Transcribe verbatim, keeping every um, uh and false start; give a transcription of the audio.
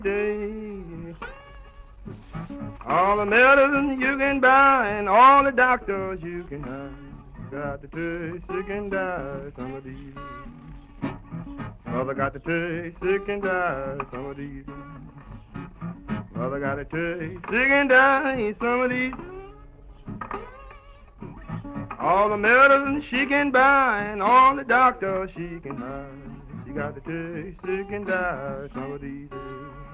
day. All the medicine you can buy and all the doctors you can hire. Got to take sick and die some of these. Mother got to take sick and die some of these. Mother got to take sick and die some of these. All the medicine she can buy and all the doctors she can hire. She got to take sick and die some of these.